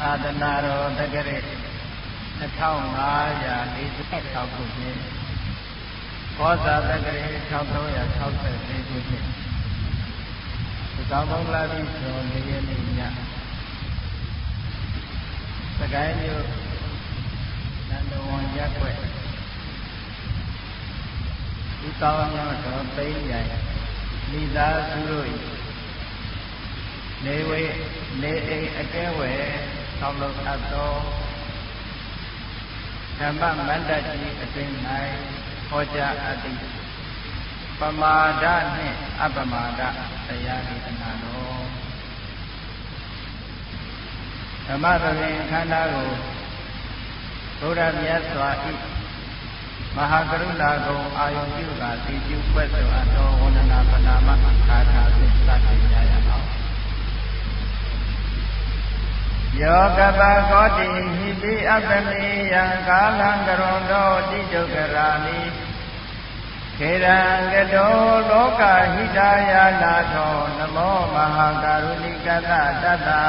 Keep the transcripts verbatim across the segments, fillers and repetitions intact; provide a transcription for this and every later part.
သာသနာတော်တက္ကရာနှစ်ထောင်ငါးရာလေးสิบหกခုနှစ်ကောဇာတက္ကရာတစ်ထောင်သုံးရာ၆၄ခုနှစ်သောဘုံလာပြီးဆိုလေးရက်နေ့ညစကိုင်းမြို့နန္ဒဝန်ရပ်ကွက်ဒီကောင်းမြတ်တော်သိမ်းရိုင်မိသားစုတို့နေဝေနေအိမ်အကဲဝယ်ဆောင်းလုပ်အပ်သောဓမ္မမန္တကြီးအတွင်၌ဟောကြားအပ်သည်ပမာဒနှင့်အပမာဒတရားဒေသနာတော်ဓမ္မသဘင်ခန္ဓာကိုဘုရားမြတ်စွာဤမဟာကရုဏာကုံအာယုပြုကသိကျုဖွဲ့ဆိုအပ်သောဝန္ဒနာပနာမခါထာဖြင့်စတင်ကြရအောင်ယောကပကောတိဟိပိအပ္ပမေယံကာလံကရွန်တောတိတုကရာမိခေရံကတောလောကဟိတယာနာသောနမောမဟာကရုဏိကတတတ္တ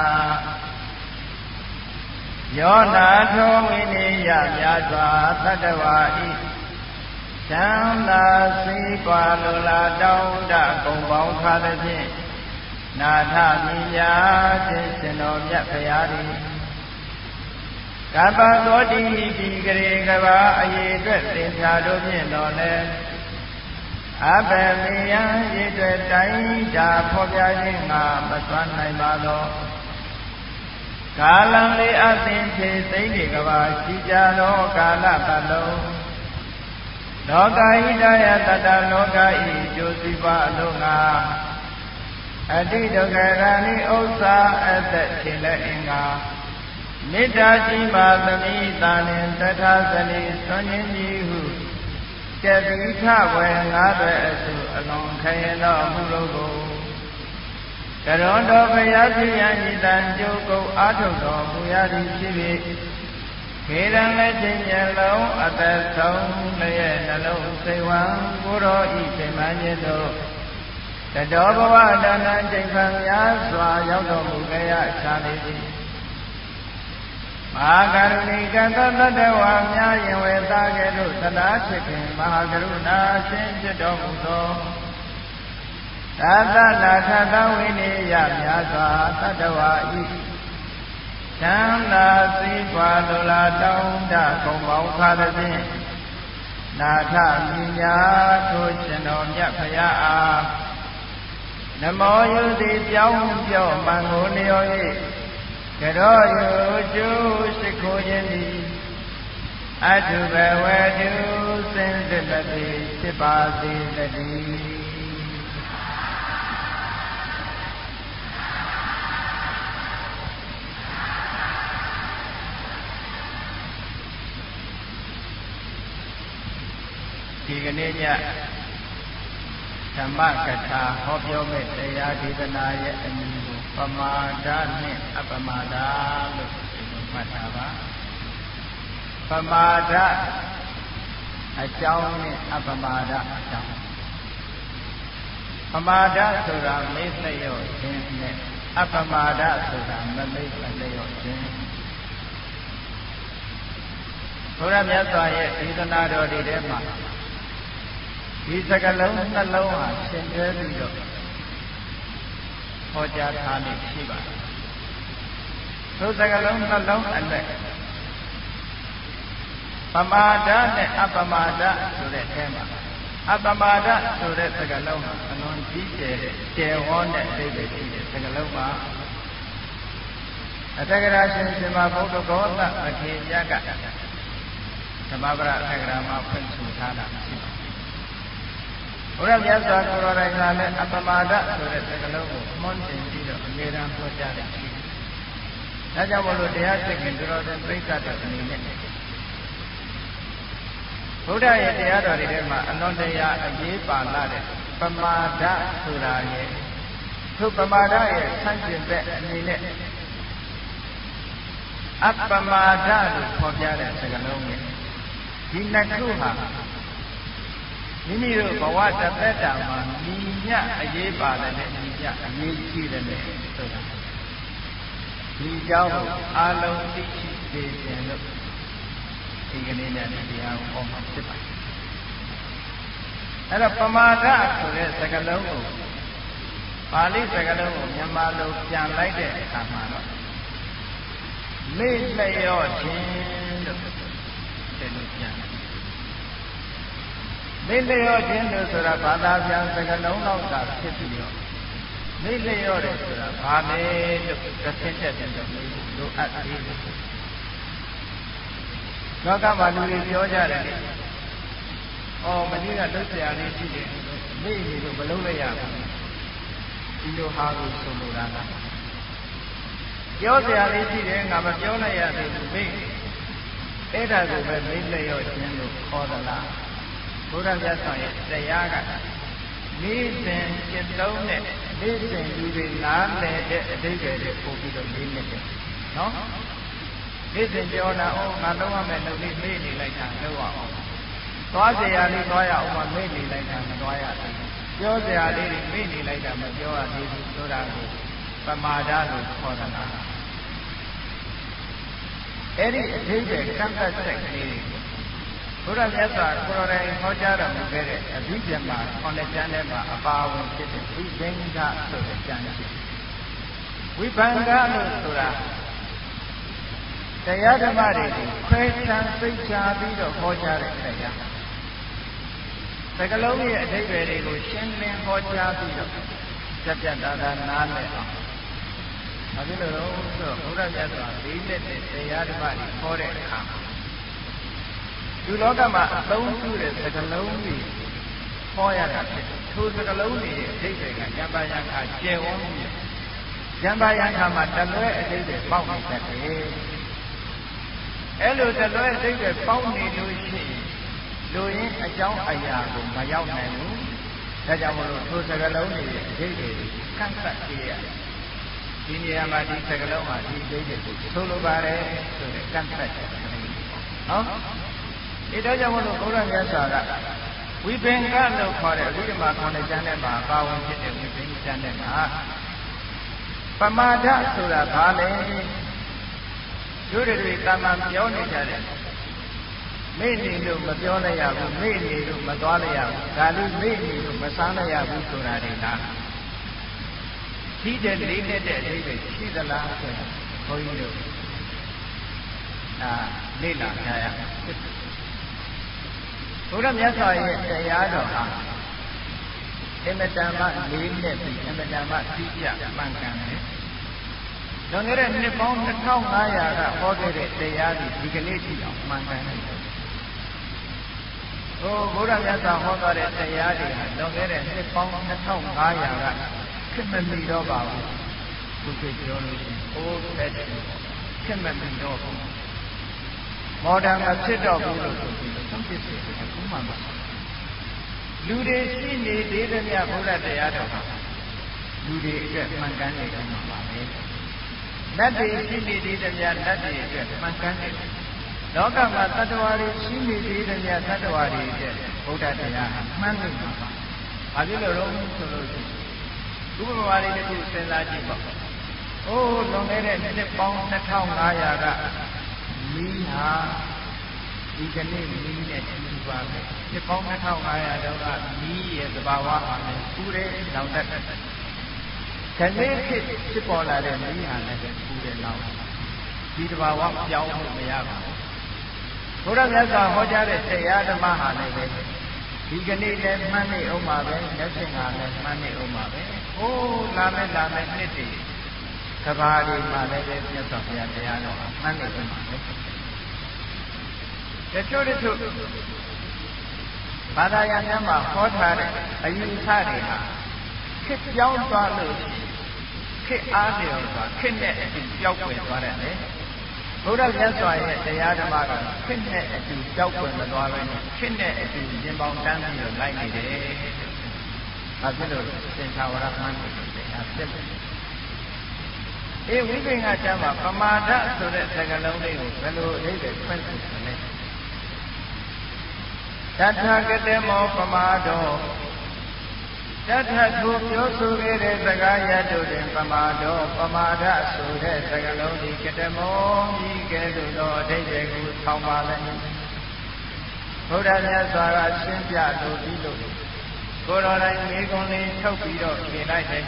ယောနာထောဝိနိယမြတ်စွာသတ္တဝါဤချမ်းသာစေကွာလိုလားတောင်းတကုံပေါင်းခါသည်ဖြင့်နာထမိညာခြင်းရှင်တော်မြတ်ဖရာသည်ကပ္ပသောတိဒီကရေကဘာအရေးအတွက်သင်္ချာတို့ဖြင့်တော်လဲအဘယ်မေယံရေအတွက်တိုင်းတာဖော်ပြခြင်းငါမသွမ်းနိုင်ပါသောကာလံလေးအသင်ဖြင့်သိနေကဘာရှိကြသောကာလပတ်လုံးလောကဟိတယတတလောကဤကျိုးစီးပွားအလုံးငါအတိဒုက္ခရာနိဥစ္စာအသက်ခြင်းလည်းအင်္ဂါမေတ္တာရှိပါသမိတာနှင့်တထာဇနိဆွန်ရင်ကြီးဟုကတိထဝေငါးတွေအစုအလုံးခရင်တော်မူလို့ကိုကရွန်တော်ဘုရားဖြစ်ရန်ဤတန်ကျုပ်ကိုအာထုတော်မူရသည်ဖြစ်၍ခေရန်လည်းခြင်းမျက်လုံးအသက်ဆုံးလည်းနှလုံးစိတ်ဝံကိုတော်ဤချိန်မှခြင်းတို့တတော်ဘဝတဏ္ဍချိန်ခံများစွာရောက်တော်မူကြရချာနေသည်မဟာကရုဏိကတတ္တဝါများရင်ဝေသားကဲ့သို့သနာဖြစ်ခင်မဟာကရုဏာရှင်ဖြစ်တော်မူသောသာသနာထသဝိနိယများစွာတတ္တဝါဤချမ်းသာစေပွားလိုလားတောင်းတကုံပေါင်းခါသည်ဖြင့်နာထမိညာထိုရှင်တော်မြတ်ဖရာအားနမောယုတိပြောင်းပြော့မှန်ကိုလျော်၍ကရောယုကျိုးရှိခိုးခြင်းသည်အထုဘဝတုစင်စစ်တည်းဖြစ်ပါစေတည်းဒီကနေ့ညဓမ္မကထာဟောပြောမဲ့တရားဒေသနာရဲ့အမည်ကိုပမာဒနှင့်အပမာဒလို့မှတ်ထားပါပမာဒအကြောင်းနဲ့အပမာဒအကြောင်းပမာဒဆိုတာမေ့လျော့ခြင်းနဲ့အပမာဒဆိုတာမမေ့လျော့ခြင်းဘုရားမြတ်စွာရဲ့ဒေသနာတော်တွေထဲမှာဒီစကလုံးနှလုံးဟာရှင်တွဲပြီးတော့ဟောကြားထားနေရှိပါတယ်။ထိုစကလုံးနှလုံးအနက်ပမာဒနဲ့အပမာဒဆိုတဲ့အဲမှာအပမာဒဆိုတဲ့စကလုံးဟာအလွန်ကြီးကျယ်တဲ့ကျယ်ဝန်းတဲ့အဓိပ္ပာယ်ရှိတဲ့စကလုံးမှာအတ္တရာရှင်ရှင်မဘုဒ္ဓဂောသအထေရကဓမ္မပဒအတ္တရာမှာဖွင့်ဆိုထားတာရှိပါတယ်ဘုရားမြတ်စွာဘုရားတိုင်ကလည်းအပမာဒဆိုတဲ့စကားလုံးကိုမွန်းတင်ပြီးတော့အမြဲတမ်းပြောကြတယ်။ဒါကြောင့်မို့လို့တရားသိခင်တော်တဲ့ပြိဿတော်အနေနဲ့ဘုရားရဲ့တရားတော်တွေထဲမှာအလွန်တရာအရေးပါလာတဲ့ပမာဒဆိုတာရဲ့သူပမာဒရဲ့ဆန့်ကျင်ဘက်အနေနဲ့အပမာဒလို့ခေါ်ပြတဲ့စကားလုံးနဲ့ဒီနှစ်ခုဟာမိမိတို့ဘဝတစ်သက်တာမှာညီမျှအရေးပါတယ်နဲ့ညီမျှအရေးကြီးတယ်နဲ့ဆိုတာဒီကြောင့်အာလုံးသိရှိစေခြင်းလို့ဒီကနေ့နဲ့တရားကိုဟောမှာဖြစ်ပါတယ်အဲ့တော့ပမာဒဆိုတဲ့စကားလုံးကိုပါဠိစကားလုံးကိုမြန်မာလိုပြန်လိုက်တဲ့အခါမှာတော့မေ့လျော့ခြင်းလို့တဲ့လို့ပြန်မေ့လျော့ခြင်းလို့ဆိုတာဘာသာပြန်စကားလုံးတော့သာဖြစ်ပြီးတော့မေ့လျော့တယ်ဆိုတာဘာလဲလို့တစ်ဆင့်တက်တယ်လို့လိုအပ်သေးတယ်လောကမှာလူတွေပြောကြတယ်အော်မကြီးကလွတ်เสียလေးရှိတယ်မေ့နေလို့မလုံးလိုက်ရဘူးဒီလိုဟာကိုဆိုလိုတာကပြောเสียလေးရှိတယ်ငါမပြောလိုက်ရသေးဘူးမေ့အဲ့ဒါကိုပဲမေ့လျော့ခြင်းလို့ခေါ်သလားဘုရားမြတ်စွာရဲ့တရားကနေ့စဉ်จิตလုံးနဲ့နေ့စဉ်လူတွေနားလည်တဲ့အဓိပ္ပာယ်တွေပို့ပြီးတော့လေးနေတယ်နော်နေ့စဉ်ပြောတာအော်ငါလုံးဝမဲ့လုံလေးမေ့နေလိုက်တာလုံးဝအောင်သွားเสียလေးသွားရအောင်မမေ့နေလိုက်တာမသွားရဘူးပြောเสียလေးတွေမေ့နေလိုက်တာမပြောရသေးဘူးဆိုတာကိုပမာဒလို့ခေါ်တာလားအဲ့ဒီအဓိပ္ပာယ်ကန့်သတ်ချက်ကလေးဘုရားမြတ်စွာကိုယ်တော်တိုင်ဟောကြားတော်မူခဲ့တဲ့အဘိဓမ္မာခေါင်းနဲ့ကျမ်းထဲမှာအပါဝင်ဖြစ်တဲ့ဝိဘင်္ဂဆိုတဲ့ကျမ်းရှိဝိဘင်္ဂလို့ဆိုတာတရားဓမ္မတွေကိုခွဲခြားသိချာပြီးတော့ဟောကြားတဲ့တရားစကလုံးရဲ့အဓိပ္ပာယ်တွေကိုရှင်းလင်းဟောကြားပြီးတော့ကြပြတာတာနားလည်အောင်ဘာဖြစ်လို့လဲဆိုတော့ဘုရားမြတ်စွာဒီလက်တဲ့တရားဓမ္မတွေဟောတဲ့အခါဒီလောကမှာအသုံးပြုတဲ့စကလုံးတွေဟောရတာဖြစ်တယ်ထိုစကလုံးတွေရဲ့အဓိပ္ပာယ်ကဉာဏ်ပါယံခါကျယ်ဝန်းပြီးဉာဏ်ပါယံခါမှာတလွဲအဓိပ္ပာယ်ပေါက်နေတတ်တယ်အဲ့လိုတလွဲအဓိပ္ပာယ်ပေါက်နေလို့ရှိရင်လူရင်းအကြောင်းအရာကိုမရောက်နိုင်ဘူးဒါကြောင့်မလို့ထိုစကလုံးတွေရဲ့အဓိပ္ပာယ်ကန့်သတ်ကြရဒီနေရာမှာဒီစကလုံးမှာဒီအဓိပ္ပာယ်ကိုဆိုလိုပါတယ်ဆိုတဲ့ကန့်သတ်ချက်နော်ဒီတော့ကြောင့်မလို့ဘုရားမြတ်စွာကဝိပင်္ဂလို့ခေါ်တဲ့ဝိဓမ္မာခေါင်းတဲ့ကျမ်းထဲမှာပါဝင်ဖြစ်တဲ့ဝိပင်္ဂကျမ်းထဲမှာပမာဒဆိုတာဘာလဲတို့တွေတာမန်ပြောနေကြတယ်မေ့နေလို့မပြောလိုက်ရဘူးမေ့နေလို့မသွားလိုက်ရဘူးဒါလို့မေ့နေလို့မဆန်းလိုက်ရဘူးဆိုတာတွေလားရှိတဲ့လေးနဲ့တဲ့အဓိပ္ပာယ်ရှိသလားဆိုတာဘုန်းကြီးတို့အာလေ့လာကြရအောင်ဘုရားမြတ်စွာရဲ့တရားတော်ဟာအမတန်မှလေးနဲ့ပြီးအမတန်မှသိကြမှန်ကန်တယ်။လွန်ခဲ့တဲ့နှစ်ပေါင်းနှစ်ထောင်ငါးရာကဟောခဲ့တဲ့တရားတွေဒီကနေ့ထိအောင်မှန်ကန်တယ်။ဟိုဘုရားမြတ်စွာဟောသွားတဲ့တရားတွေဟာလွန်ခဲ့တဲ့နှစ်ပေါင်းနှစ်ထောင်ငါးရာကခင်မမီတော့ပါဘူး။သူကပြောလို့ရှိရင်အိုးဖက်တယ်ခင်မမီတော့ဘူး။မော်ဒန်မဖြစ်တော့ဘူးလို့ဆိုပြီးသုံးဖြစ်စေတယ်ဘုမှမလူတွေရှိနေသေးတဲ့မြတ်ဘုရားတရားတော်ဟာလူတွေအတွက်မှန်ကန်နေတယ်မှာပါပဲလက်တွေရှိနေသေးတဲ့မြတ်လက်တွေအတွက်မှန်ကန်နေတယ်လောကမှာတ attva တွေရှိနေသေးတဲ့မြတ်တ attva တွေအတွက်ဘုရားတရားဟာမှန်နေမှာပါဘာဖြစ်လို့လဲဆိုလို့ရှိရင်ဥပမာလေးတစ်ခုစဉ်းစားကြည့်ပါအိုးလွန်ခဲ့တဲ့နှစ်ပေါင်းနှစ်ထောင်ငါးရာကမီးဟာဒီကနေ့မီးနဲ့တူပါပဲဒီပေါင်းနှစ်ထောင်ငါးရာတောင်ကမီးရဲ့သဘာဝဟာလည်းပူတယ်လောင်တတ်တယ်ခဏလေးဖြစ်ဖြစ်ပေါ်လာတဲ့မီးဟာလည်းပူတယ်လောင်ဒီသဘာဝပြောင်းလို့မရပါဘူးဘုရားမြတ်စွာဟောကြားတဲ့တရားဓမ္မဟာလည်းပဲဒီကနေ့လည်းမှန်းနေအောင်ပါပဲလက်ဆင့်ကလည်းမှန်းနေအောင်ပါပဲဟိုးလာမဲ့လာမဲ့နှစ်တွေကဘာတွေမှလည်းပဲမြတ်စွာဘုရားတရားတော်မှန်းနေအောင်ပါပဲတချို့တချို့ဘာသာရများမှာဟောထားတဲ့အယူဆတွေဟာခစ်ပြောင်းသွားလို့ခစ်အားလျော်သွားခစ်နဲ့အတူကြောက်ွယ်သွားတယ်လေဘုရားမြတ်စွာရဲ့တရားဓမ္မကခစ်နဲ့အတူကြောက်ွယ်မသွားဘဲနဲ့ခစ်နဲ့အတူရင်ပေါင်းတန်းပြီးတော့လိုက်နေတယ်။ဘာဖြစ်လို့သင်္ခါဝရမှန်းနေတယ်။အဲဖြစ်တယ်။အေးဝိပင်္ဂကျမ်းမှာပမာဒဆိုတဲ့စကားလုံးလေးကိုဘယ်လိုအဓိပ္ပာယ်ဖွင့်ဆိုလဲ။တထာဂတမောပမာဒောတထထိုပြောဆိုခဲ့တဲ့စကားရတို့တွင်ပမာတော်ပမာဒဆိုတဲ့စကားလုံးဒီကတမောကြီးကဲ့သို့သောအဓိပ္ပာယ်ကိုထောင်ပါလည်းဘုရားမြတ်စွာကရှင်းပြလိုပြီးလို့ကိုယ်တော်တိုင်မိဂုံလေးထုတ်ပြီးတော့ဖြေလိုက်တယ်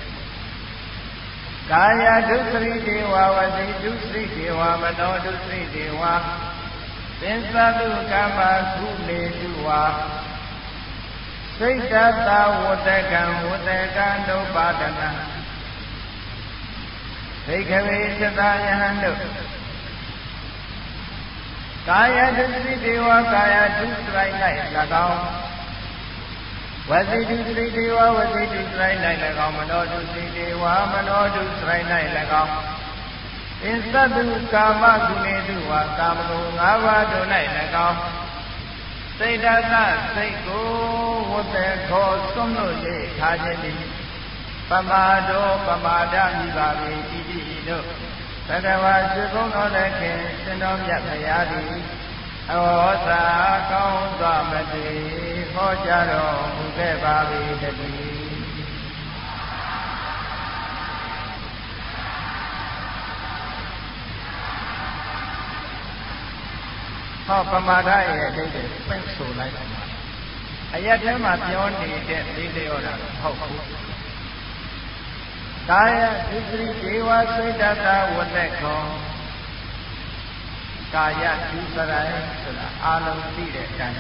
ကာယဒုစရိဒေဝဝစီဒုစရိဒေဝမနောဒုစရိဒေဝသင်္သတုကမ္မကုလေတုဝါစိတ်တသဝတ္တကံဝတ္တကံဒုပါဒနာဒိဋ္ဌဝေသတယဟံတို့ကာယဒုစရိဒေဝကာယဒုစရိုက်၌၎င်းဝစီဒုစရိဒေဝဝစီဒုစရိုက်၌၎င်းမနောဒုစရိဒေဝမနောဒုစရိုက်၌၎င်းသင်္သတုကာမကုလေတုဝါကာမဂုဏ်၅ပါးတို့၌၎င်းစိတ်ဓာတ်စိတ်ကိုဝတ္တခောသွန်းလို့၍ထားခြင်းသည်ပမာဒောပမာဒမိပါပေတိတိတို့သတ္တဝါရှိကုံတော်လည်းခင်ရှင်တော်မြတ်ဘုရားသည်အဝေါစာကောင်းစွာမတည်ဟောကြားတော်မူခဲ့ပါပေတည်းဟောပမာဒရဲ့အဓိပ္ပာယ်ပြင့်ဆိုလိုက်ပါအရက်ထဲမှာပြောနေတဲ့လေးလျောတာမဟုတ်ဘူးကာယဒုစရိဒေဝစိတ်တတဝတ္တခောကာယဒုစရိုက်ဆိုတာအာလုံးသိတဲ့အတိုင်း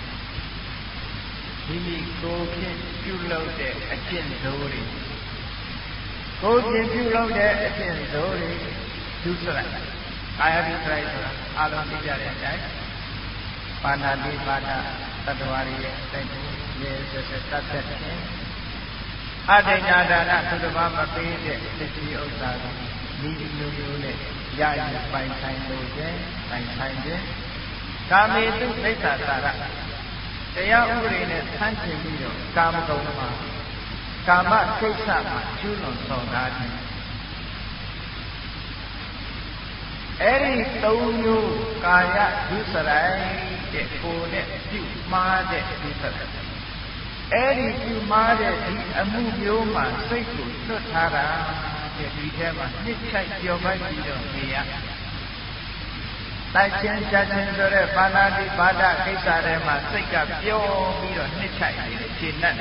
ဒီမိကိုဖြင့်ပြုလုပ်တဲ့အကျင့်သိုးတွေကိုဖြင့်ပြုလုပ်တဲ့အကျင့်သိုးတွေဒုစရိုက်ကာယဒုစရိုက်ဆိုတာအာလုံးသိကြတဲ့အတိုင်းပါဏာတိပါဒတတ္တဝါတွေရဲ့စိတ်ကိုရေစစတတ်တဲ့အဋ္ဌိညာဒါနသုတ္တမမပေးတဲ့သစ္စီဥစ္စာကိုဒီလိုမျိုးနဲ့ရရပိုင်ဆိုင်လို့ခြင်းပိုင်ဆိုင်ခြင်းကာမေတုသိက္ခာစာရတရားဥပဒေနဲ့ဆန့်ကျင်ပြီးတော့ကာမဂုဏ်မှာကာမကိစ္စမှာကျူးလွန်ဆောင်တာခြင်းအဲ့ဒီသုံးမျိုးကာယဒုစရိုက်တဲ့ကိုယ်နဲ့ပြုမှားတဲ့ဒုစရိုက်အဲ့ဒီပြုမှားတဲ့ဒီအမှုမျိုးမှာစိတ်ကိုလွတ်ထားတာတဲ့ဒီထဲမှာနှစ်ချိုက်ကြော်ပိုက်ပြီးတော့နေရတိုက်ချင်းချက်ချင်းဆိုတဲ့ပါဏာတိပါဒကိစ္စထဲမှာစိတ်ကပျော်ပြီးတော့နှစ်ချိုက်နေတယ်ခြေနဲ့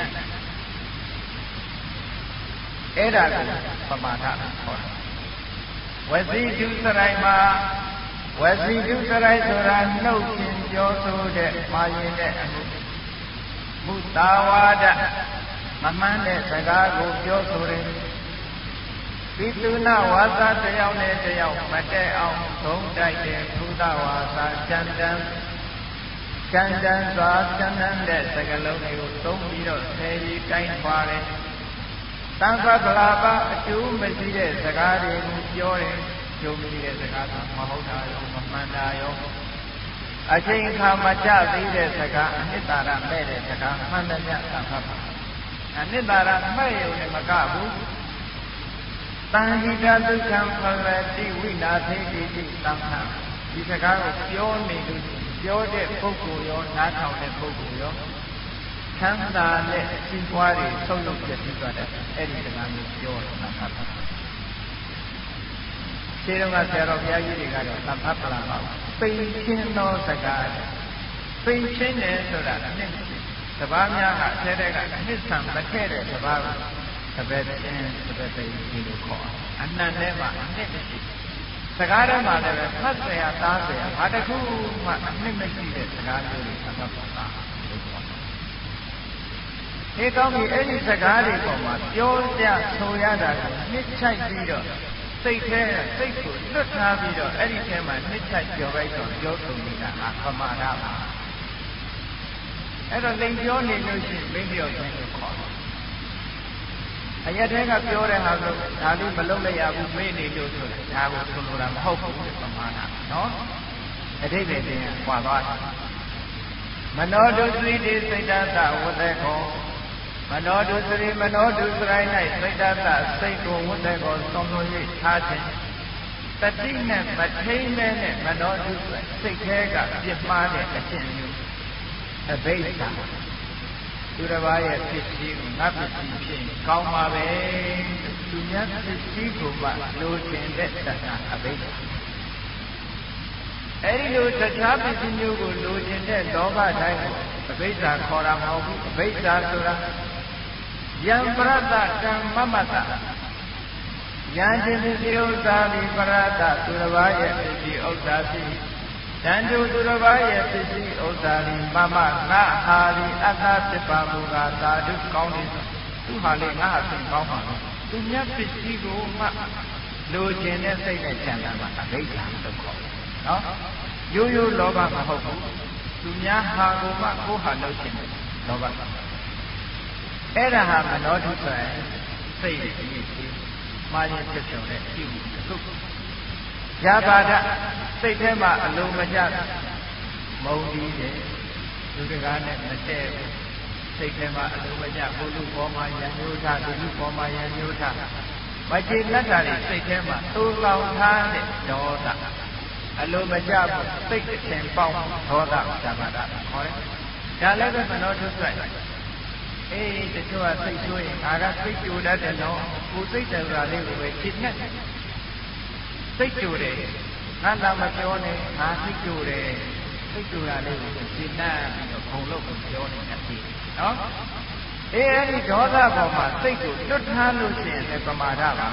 အဲ့ဒါကိုပမာဒခေါ်တယ်ဝစီဒုစရိုက်မှာဝစီဒုစရိုက်ဆိုတာနှုတ်ချင်းပြောဆိုတဲ့မာရင်တဲ့အမှုမုသာဝါဒမမှန်တဲ့စကားကိုပြောဆိုတယ်ပိတုနာဝါစာတယောက်နဲ့တယောက်မတည့်အောင်ဂုံတိုက်တဲ့ဘုဒ္ဓဝါစာကျန်တန်ကျန်တန်စွာကျန်တန်တဲ့စကားလုံးတွေကိုသုံးပြီးတော့ဆယ်ရီကိုင်းထွားတယ်တန်ခါကလာပါအကျိုးမရှိတဲ့စကားတွေကိုပြောတယ်ကျိုးမရှိတဲ့စကားကမဟုတ်တာရောမမှန်တာရောအချိန်ခါမကြသေးတဲ့စကားအနှစ်သာရမဲ့တဲ့စကားမှန်တယ်များသံဃာပါအနှစ်သာရမဲ့ရုံနဲ့မကဘူးတန်ဟိတဒုက္ခံဖလတိဝိနာသေတိတိသံဃာဒီစကားကိုပြောနေလို့ပြောတဲ့ပုဂ္ဂိုလ်ရောနားထောင်တဲ့ပုဂ္ဂိုလ်ရောချမ်းသာနဲ့အစီးပွားတွေဆုံးလုပ်ပြပြီးသွားတဲ့အဲ့ဒီစကားမျိုးပြောတာသံဃာပါခြေတော်ကဆရာတော်ဘုရားကြီးတွေကတော့သံဃာပလာပါပိန်ချင်းသောစကားပိန်ချင်းတယ်ဆိုတာအနှစ်စဘာများကအထဲထဲကအနှစ်ဆံမထည့်တဲ့စဘာကိုတပည့်ချင်းတပည့်ပိန်ဒီလိုခေါ်အနန္တထဲမှာအနှစ်မရှိစကားထဲမှာလည်းဖတ်เสียသားเสียဘာတစ်ခုမှအနှစ်မရှိတဲ့စကားမျိုးတွေသံဃာပလာလို့ခေါ်တယ်ဒီကောင်းပြီအဲ့ဒီစကားတွေပေါ်မှာပြောကြဆိုရတာကနှစ်ချိုက်ပြီးတော့စိတ်ထဲစိတ်ကိုလွတ်ထားပြီးတော့အဲ့ဒီထဲမှာနှစ်ချိုက်ကြော်လိုက်တော့ပြောဆိုနေတာဟာပမာဒပါအဲ့တော့လိန်ပြောနေလို့ရှိရင်မင်းပြောခြင်းကိုခေါ်တယ်အရက်ထဲကပြောတဲ့ဟာကဒါလေးမလုပ်လိုက်ရဘူးမေ့နေလို့ဆိုတာဒါကိုဆိုလိုတာမဟုတ်ဘူးပမာဒနော်အတိတ်တွေတင်ပွာသွားတယ်မနောဒုသီတိစိတ်တသဝတ္တခောမနောဒုစရိမနောဒုစရိုင်း၌စိတ်တသစိတ်ကိုဝတ္တကိုသုံးလို့၍ထားခြင်းတတိနဲ့မထိန်နဲ့မနောဒုစရိုင်းစိတ်ထဲကပြစ်မှားတဲ့အကျင့်မျိုးအဘိဓါသူတစ်ပါးရဲ့ဖြစ်စည်းကိုငါပစ္စည်းဖြစ်ကောင်းပါပဲသူများဖြစ်စည်းကိုမှလိုချင်တဲ့တဏှာအဘိဓါအဲ့ဒီလိုတခြားပစ္စည်းမျိုးကိုလိုချင်တဲ့လောဘတိုင်းကိုအဘိဓါခေါ်တာမဟုတ်ဘူးအဘိဓါဆိုတာယံပရတ္တကမ္မမတ္တယံခြင်းပစ္စည်းဥစ္စာဒီပရတ္တသူတစ်ပါးရဲ့ပစ္စည်းဥစ္စာဖြစ်တန်တူသူတစ်ပါးရဲ့ပစ္စည်းဥစ္စာဒီမမငါဟာဒီအတ္တဖြစ်ပါမူကသာဓုကောင်းနေသူဟာလေငါဟာသိကောင်းပါလားသူမြတ်ပစ္စည်းကိုမှလိုချင်တဲ့စိတ်နဲ့ကြံတာမှာအဘိဓါလို့ခေါ်တယ်နော်ရိုးရိုးလောဘမဟုတ်ဘူးသူများဟာကိုမှကိုဟာလို့ချင်တယ်လောဘအဲ့ဒါဟာမနောဒုဆိုရင်စိတ်ကြီးကြီးမှားရင်ဖြစ်ဆုံးတဲ့အပြုတစ်ခုဇာပါဒစိတ်ထဲမှာအလုံးမကျမုံပြီးတယ်လူတကားနဲ့မတည့်ဘူးစိတ်ထဲမှာအလုံးမကျဘုလူပေါ်မှာယံမျိုးထားလူလူပေါ်မှာယံမျိုးထားမကျေနပ်တာတွေစိတ်ထဲမှာသိုးလောင်ထားတဲ့ဒေါသအလုံးမကျဘူးစိတ်အရှင်ပေါက်ဒေါသဇာပါဒခေါ်တယ်ဒါလည်းပဲမနောဒုစိုက်အေးတချို့ကစိတ်ဆိုးရင်ငါကစိတ်ကြိုတတ်တယ်နော်ကိုစိတ်တယ်ဆိုတာလေးကိုပဲရှင်းနဲ့စိတ်ကြိုတယ်ငါလာမပြောနဲ့ငါစိတ်ကြိုတယ်စိတ်ကြိုတာလေးကိုရှင်းနဲ့ပြီးတော့ဘုံလို့ကိုပြောနေတာဖြစ်နော်အေးအဲ့ဒီဒေါသပေါ်မှာစိတ်ကိုလွတ်ထားလို့ရှိရင်လည်းပမာဒပါ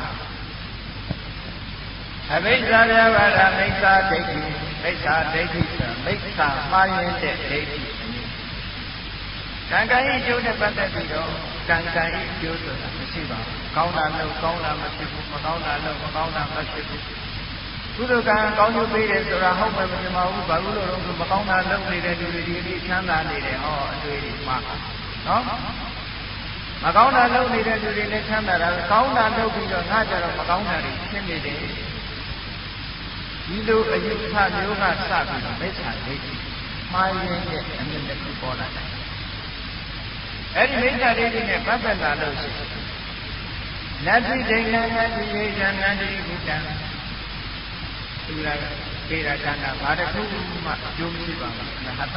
အဘိဓါဗျာပါဒမိစ္ဆာဒိဋ္ဌိမိစ္ဆာဒိဋ္ဌိဆိုမိစ္ဆာမှားယွင်းတဲ့ဒိဋ္ဌိကံကံဤကျိုးနဲ့ပတ်သက်ပြီးတော့ကံကံဤကျိုးဆိုတာမရှိပါဘူး။ကောင်းတာလို့ကောင်းတာမဖြစ်ဘူးမကောင်းတာလို့မကောင်းတာမဖြစ်ဘူး။ကုသိုလ်ကံကောင်းကျိုးပေးတယ်ဆိုတာဟုတ်မယ်မဖြစ်ပါဘူး။ဘာလို့လဲတော့မကောင်းတာလုပ်နေတဲ့လူတွေဒီချမ်းသာနေတယ်ဟောအတွေ့အမှားနော်။မကောင်းတာလုပ်နေတဲ့လူတွေလည်းချမ်းသာတာကောင်းတာလုပ်ပြီးတော့ငါကြတော့မကောင်းတာတွေရှင်းနေတယ်။ဒီလိုအယူဆမျိုးကစပြီးတော့မိစ္ဆာဒိဋ္ဌိမှားရင်းတဲ့အမြင်တစ်ခုပေါ်လာတယ်အဲ့ဒီမိစ္ဆာဒိဋ္ဌိနဲ့ပတ်သက်လာလို့ရှိရင်နတ္တိဒိဋ္ဌံနတ္တိယေဇံနတ္တိဘုဒ္ဓံသူရာပေရကနာဘာတစ်ခုမှအကျိုးမရှိပါဘူးအနဟတ္တ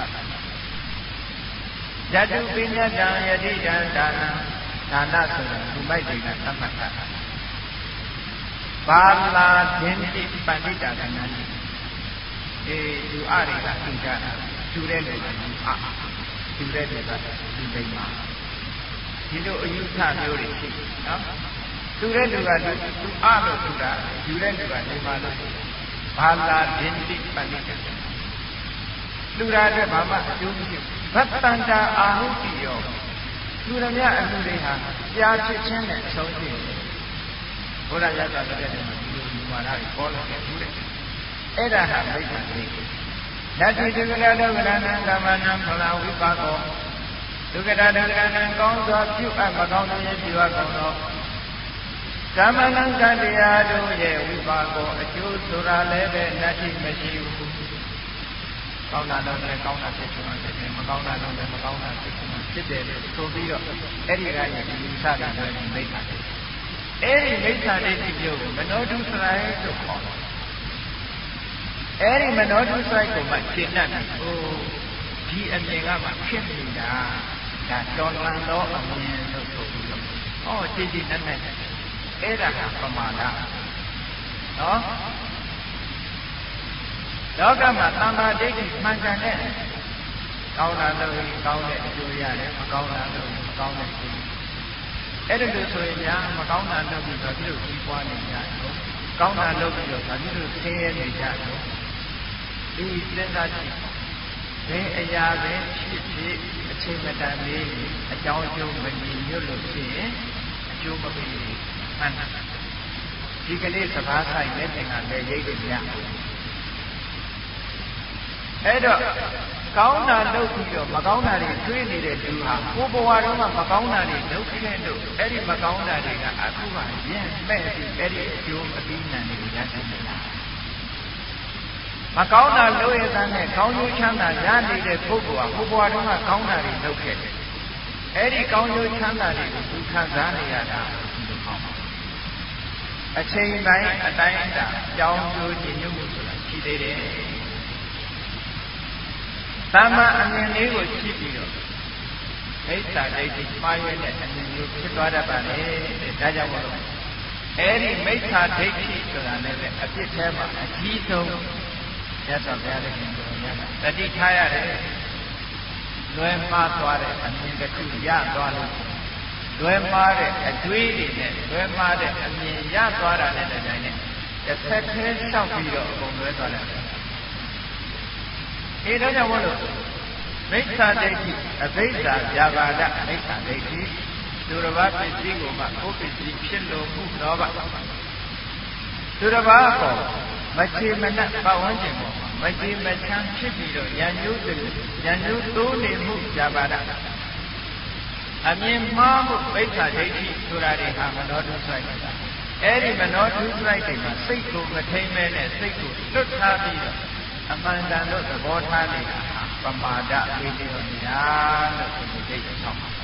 ယတုပိညတံယတိတံဒါနဒါနဆိုတာလူမိုက်တွေကသတ်မှတ်တာဘာလာဒင်းတိပန္တိတာကနာအေးသူအရိကသူကြတာသူတဲ့လူကသူအသူတဲ့လူကသူပိမာဒီလိုအယူဆမျိုးတွေရှိနော်သူတဲ့လူကသူသူအလို့ဆိုတာယူတဲ့လူကဒီမှာလို့ဘာလာဒင်းတိပန္တိတာလူရာတဲ့ဘာမှအကျိုးမရှိဘတ်တန္တာအာဟုတိယောလူရမြအမှုတွေဟာကြာဖြစ်ခြင်းနဲ့အဆုံးဖြစ်တယ်ဘုရားရသတဲ့တဲ့မှာဒီလိုဒီမှာလာပေါ်လာတယ်ဘူးတဲ့အဲ့ဒါဟာမိစ္ဆာဒိဋ္ဌိနတ္တိဒုက္ခဒုက္ခနံကမ္မနံဖလဝိပါကောဒုက္ခဒုက္ခနံကောင်းစွာပြုအပ်မကောင်းတဲ့ပြုအပ်ကောင်းသောကမ္မနံကတရားတို့ရဲ့ဝိပါကောအကျိုးဆိုတာလည်းပဲနတ္တိမရှိဘူးကောင်းတာတော့လည်းကောင်းတာဖြစ်မှာဖြစ်တယ်မကောင်းတာတော့လည်းမကောင်းတာဖြစ်မှာဖြစ်တယ်လို့ဆိုပြီးတော့အဲ့ဒီကရဲ့ဒီဥစ္စာတွေလည်းမိစ္ဆာဒိဋ္ဌိအဲ့ဒီမိစ္ဆာဒိဋ္ဌိမျိုးကိုမနောဒုစရိုက်လို့ခေါ်တယ်အဲ့ဒီမနောဒုစိုက်ကိုမှရှင်းတတ်တယ်ဟိုဒီအမြင်ကမှဖြစ်နေတာဒါတော်လန်သောအမြင်လို့ဆိုပြီးတော့ဟောကြည်ကြည်နက်နက်အဲ့ဒါကပမာဒနော်လောကမှာသံဃာဒိဋ္ဌိမှန်ကန်တဲ့ကောင်းတာလို့ကောင်းတဲ့အကျိုးရတယ်မကောင်းတာလို့မကောင်းတဲ့အကျိုးအဲ့ဒါလို့ဆိုရင်ညာမကောင်းတာလုပ်ပြီးတော့ဒီလိုကြီးပွားနေကြတယ်ကောင်းတာလုပ်ပြီးတော့ဒါမျိုးဆင်းရဲနေကြတယ်ဒီစဉ်းစားကြည့်ဘယ်အရာပဲဖြစ်ဖြစ်အချိန်မတန်လေးအကြောင်းအကျိုးမညီညွတ်လို့ရှိရင်အကျိုးမပေးဘူးမှန်တယ်ဒီကနေ့စကားဆိုင်နဲ့သင်္ကန်းလည်းရိပ်လို့ရအဲ့တော့ကောင်းတာလုပ်ပြီးတော့မကောင်းတာတွေတွေးနေတဲ့လူဟာကိုယ်ဘဝတုန်းကမကောင်းတာတွေလုပ်ခဲ့လို့အဲ့ဒီမကောင်းတာတွေကအခုမှရင့်မဲ့ပြီးအဲ့ဒီအကျိုးအပြီးနံတွေကိုရရှိနေတာမကောင်းတာလုပ်ရတဲ့နဲ့ကောင်းကျိုးချမ်းသာရနေတဲ့ပုဂ္ဂိုလ်ဟာကိုယ်ဘဝတုန်းကကောင်းတာတွေလုပ်ခဲ့တယ်အဲ့ဒီကောင်းကျိုးချမ်းသာတွေကိုသူခံစားနေရတာလို့ဟောအချိန်တိုင်းအတိုင်းအတာကြောင်းကျိုးညီညွတ်မှုဆိုတာရှိသေးတယ်သမ္မာအမြင်လေးကိုရှိပြီးတော့မိစ္ဆာဒိဋ္ဌိမှားရွေးတဲ့အမြင်မျိုးဖြစ်သွားတတ်ပါလေဒါကြောင့်မို့လို့အဲ့ဒီမိစ္ဆာဒိဋ္ဌိဆိုတာလည်းပဲအဖြစ်ထဲမှာအကြီးဆုံးရသော်ဘုရားသခင်ကိုရတာတတိထားရတယ်လွယ်မှားသွားတဲ့အမြင်တစ်ခုရသွားလို့လွယ်မှားတဲ့အတွေးတွေနဲ့လွယ်မှားတဲ့အမြင်ရသွားတာနဲ့တကြိုင်နဲ့တစ်ဆက်တည်းလျှောက်ပြီးတော့အကုန်လွဲသွားတယ်အဲဒါကြောင့်မို့လို့မိစ္ဆာဒိဋ္ဌိအဘိဓါဗျာပါဒမိစ္ဆာဒိဋ္ဌိသူတစ်ပါးပစ္စည်းကိုမှကိုယ်ပစ္စည်းဖြစ်လို့မှုတော့ပါသူတစ်ပါးကိုမချေမနှက်ပတ်ဝန်းကျင်ပေါ်မှာမချေမချမ်းဖြစ်ပြီးတော့ရန်ညှိုးတူရန်ညှိုးတိုးနေမှုဗျာပါဒအမြင်မှားမှုမိစ္ဆာဒိဋ္ဌိဆိုတာတွေဟာမနောတုစိုက်တာအဲ့ဒီမနောတုစိုက်တွေမှာစိတ်ကိုမထိမ့်မဲနဲ့စိတ်ကိုလွတ်ထားပြီးတော့အမှန်တန်လို့သဘောထားနေတာပမာဒဝိသေယညာလို့ဒီဒိဋ္ဌိဆောင်ပါ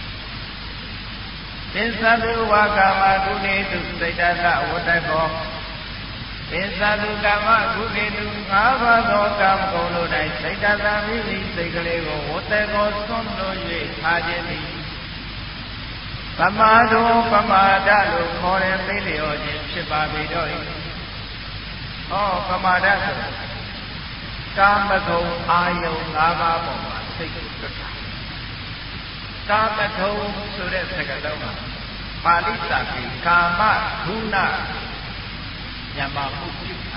သင်္သဗုဝါကာမကုဏေတုစိတ်တသဝတ္တကောသင်္သဗုကာမကုဏေတုငါးပါးသောကာမဂုဏ်တို့၌စိတ်တသမိမိစိတ်ကလေးကိုဝတ္တကောသွန်းလို့၍ထားခြင်းသည်ပမာဒောပမာဒလို့ခေါ်တဲ့သိလျော်ခြင်းဖြစ်ပါပေတော့၏ဟောပမာဒဆိုတာကာမဂုဏ်အာယုံ၅ပါးပေါ်မှာစိတ်ကိုတွတ်တာကာမဂုဏ်ဆိုတဲ့စကားလုံးမှာပါဠိစာပေကာမဂုဏညမမှုပြုတာ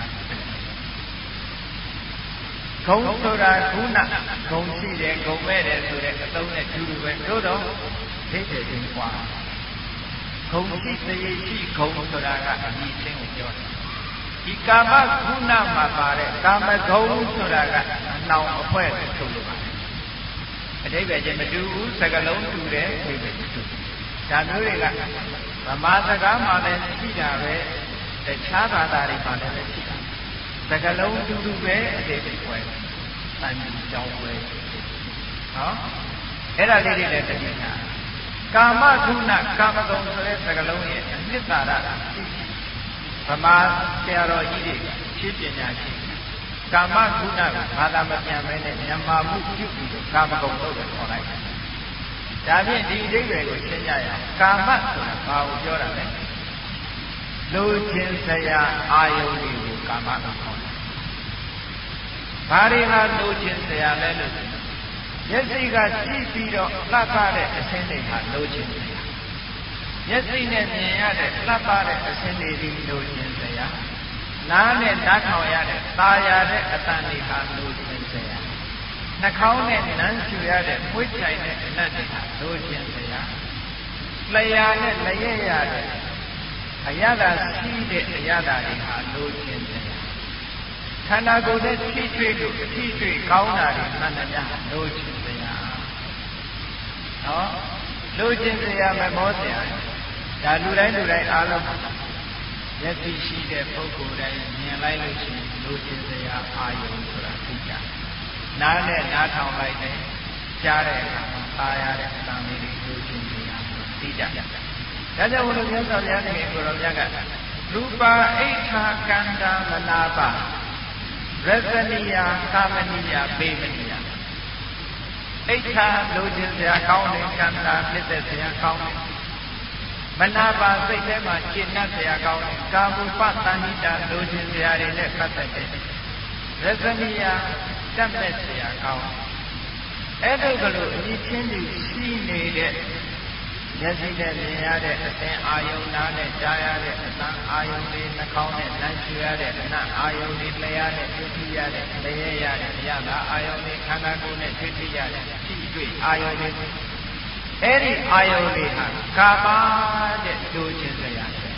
ဂုဏ်ဆိုတာဂုဏဂုဏ်ရှိတယ်ဂုဏ်မဲ့တယ်ဆိုတဲ့အသုံးနဲ့တူတူပဲတို့တော့ဒိဋ္ဌိချင်းကွာဂုဏ်ရှိသရေရှိဂုဏ်ဆိုတာကအမည်ချင်းကိုပြောတယ်ဒီကာမဂုဏမှာပါတဲ့ကာမဂုဏ်ဆိုတာကအနှောင်အဖွဲကိုထုတ်လို့ပါတယ်အဓိပ္ပာယ်ချင်းမတူဘူးစကားလုံးတူတယ်အဓိပ္ပာယ်တူဒါမျိုးတွေကဗမာစကားမှာလည်းရှိတာပဲတခြားဘာသာတွေမှာလည်းရှိတာစကားလုံးတူတူပဲအဓိပ္ပာယ်ပွဲတန်ကြီးကြောင်းပွဲနော်အဲ့ဒါလေးတွေလည်းတတိယကာမဂုဏကာမဂုဏ်ဆိုတဲ့စကားလုံးရဲ့အနှစ်သာရဗမာဆရာတော်ကြီးတွေရှင်းပညာရှိကာမဂုဏကဘာသာမပြန်မဲနဲ့မြန်မာမှုပြုပြီးတော့ကာမဂုဏ်လို့ခေါ်လိုက်တယ်။ဒါဖြင့်ဒီအဓိပ္ပာယ်ကိုရှင်းကြရအောင်ကာမဆိုတာဘာကိုပြောတာလဲ။လိုချင်စရာအာယုန်တွေကိုကာမလို့ခေါ်တယ်။ဘာတွေဟာလိုချင်စရာလဲလို့မျက်စိကကြည့်ပြီးတော့လှပတဲ့အဆင်းတွေဟာလိုချင်စရာမျက်စိနဲ့မြင်ရတဲ့လှပတဲ့အဆင်းတွေဒီလိုချင်စရာနားနဲ့နားထောင်ရတဲ့သာယာတဲ့အတန်တွေဟာလိုချင်စရာနှာခေါင်းနဲ့နမ်းရှူရတဲ့ပွေးချိုင်တဲ့အနတ်တွေဟာလိုချင်စရာလျာနဲ့လျက်ရတဲ့အရသာရှိတဲ့အရသာတွေဟာလိုချင်စရာခန္ဓာကိုယ်နဲ့ထိတွေ့လို့အထိတွေ့ကောင်းတာတွေမှန်တယ်များလိုချင်စရာနော်လိုချင်စရာမမောစရာဒါလူတိုင်းလူတိုင်းအားလုံးမျက်စိရှိတဲ့ပုဂ္ဂိုလ်တိုင်းမြင်လိုက်လို့ရှိရင်လိုချင်စရာအာယုံဆိုတာသိကြနားနဲ့နားထောင်လိုက်တယ်ကြားတဲ့အခါမှာသာယာတဲ့အတန်လေးတွေလိုချင်စရာသိကြဒါကြောင့်ဘုရားမြတ်စွာဘုရားရှင်ကိုယ်တော်မြတ်ကရူပါအိဋ္ဌာကန္တာမနာပါရသနိယကာမနိယပေမနိယအိဋ္ဌာလိုချင်စရာကောင်းတယ်ကန္တာဖြစ်တဲ့စရာကောင်းတယ်မနာပါစိတ်ထဲမှာရှင်းနှက်စရာကောင်းတယ်ကာမုပတန်ဟိတာလိုချင်စရာတွေနဲ့ပတ်သက်တယ်ရသနိယတတ်မဲ့စရာကောင်းအဲ့ဒါကလို့အကြီးချင်းကြီးရှိနေတဲ့မျက်စိနဲ့မြင်ရတဲ့အသင်အာယုန်နာနဲ့ကြားရတဲ့အသံအာယုန်လေးနှာခေါင်းနဲ့နှမ်းရှူရတဲ့အနံ့အာယုန်လေးလျှာနဲ့တွေ့ထိရတဲ့လျှဲရတဲ့အရာကအာယုန်လေးခန္ဓာကိုယ်နဲ့တွေ့ထိရတဲ့ရှိတွေ့အာယုန်လေးအဲ့ဒီအာယုန်လေးဟာကာမတဲ့လိုချင်စရာပဲ